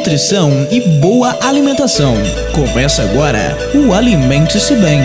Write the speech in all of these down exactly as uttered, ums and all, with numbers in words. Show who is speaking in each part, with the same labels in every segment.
Speaker 1: Nutrição e boa alimentação. Começa agora o Alimente-se Bem.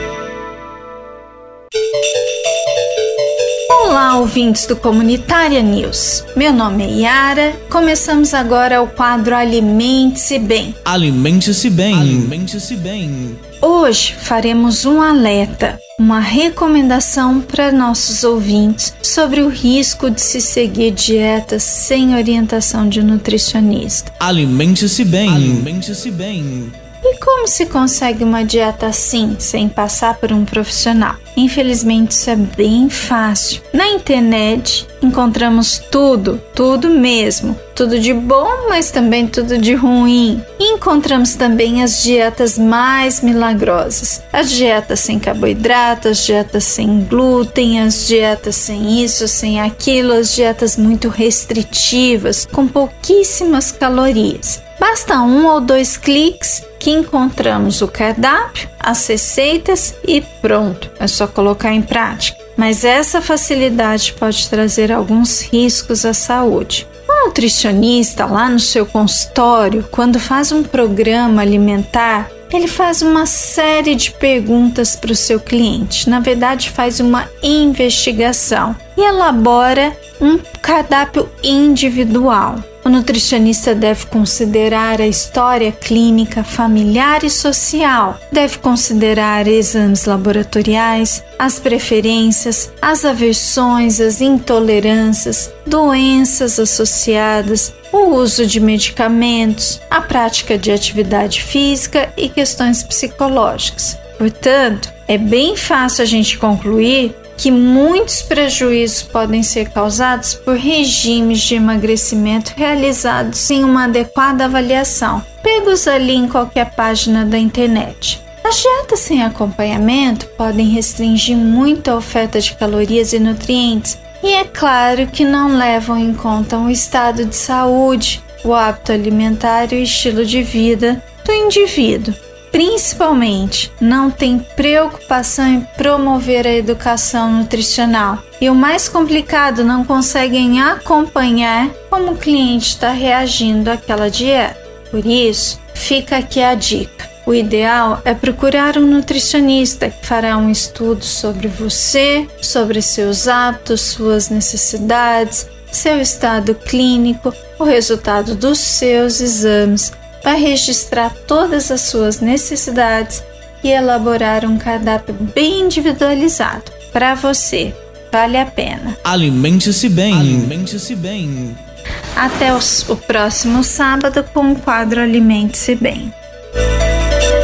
Speaker 2: Olá, ouvintes do Comunitária News. Meu nome é Yara. Começamos agora o quadro Alimente-se Bem.
Speaker 1: Alimente-se bem. Alimente-se bem.
Speaker 2: Hoje faremos um alerta, uma recomendação para nossos ouvintes sobre o risco de se seguir dietas sem orientação de nutricionista.
Speaker 1: Alimente-se bem. Alimente-se bem.
Speaker 2: E como se consegue uma dieta assim, sem passar por um profissional? Infelizmente isso é bem fácil. Na internet encontramos tudo, tudo mesmo. Tudo de bom, mas também tudo de ruim. E encontramos também as dietas mais milagrosas. As dietas sem carboidratos, as dietas sem glúten, as dietas sem isso, sem aquilo, as dietas muito restritivas, com pouquíssimas calorias. Basta um ou dois cliques que encontramos o cardápio, as receitas e pronto, é só colocar em prática. Mas essa facilidade pode trazer alguns riscos à saúde. Um nutricionista lá no seu consultório, quando faz um programa alimentar, ele faz uma série de perguntas para o seu cliente. Na verdade, faz uma investigação e elabora um cardápio individual. O nutricionista deve considerar a história clínica, familiar e social, deve considerar exames laboratoriais, as preferências, as aversões, as intolerâncias, doenças associadas, o uso de medicamentos, a prática de atividade física e questões psicológicas. Portanto, é bem fácil a gente concluir que muitos prejuízos podem ser causados por regimes de emagrecimento realizados sem uma adequada avaliação, pegos ali em qualquer página da internet. As dietas sem acompanhamento podem restringir muito a oferta de calorias e nutrientes e é claro que não levam em conta o estado de saúde, o hábito alimentar e o estilo de vida do indivíduo. Principalmente, não tem preocupação em promover a educação nutricional. E o mais complicado, não conseguem acompanhar como o cliente está reagindo àquela dieta. Por isso, fica aqui a dica. O ideal é procurar um nutricionista que fará um estudo sobre você, sobre seus hábitos, suas necessidades, seu estado clínico, o resultado dos seus exames, vai registrar todas as suas necessidades e elaborar um cardápio bem individualizado para você. Vale a pena.
Speaker 1: Alimente-se bem. Alimente-se bem.
Speaker 2: Até os, o próximo sábado com o quadro Alimente-se Bem.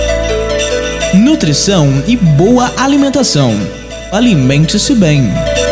Speaker 1: Nutrição e boa alimentação. Alimente-se bem.